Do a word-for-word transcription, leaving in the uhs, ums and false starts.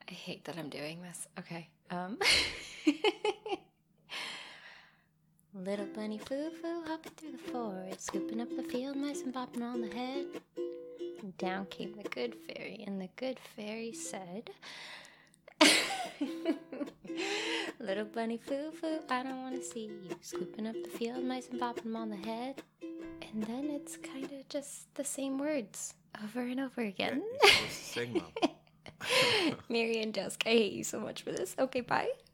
I hate that I'm doing this. Okay. Um. Little bunny foo-foo hopping through the forest, scooping up the field mice and bopping on the head. And down came the good fairy, and the good fairy said, little bunny foo-foo, I don't want to see you scooping up the field mice and bopping them on the head. And then it's kind of just the same words over and over again. Yeah, you're supposed to sing them. Mary and Dusk, I hate you so much for this. Okay, bye.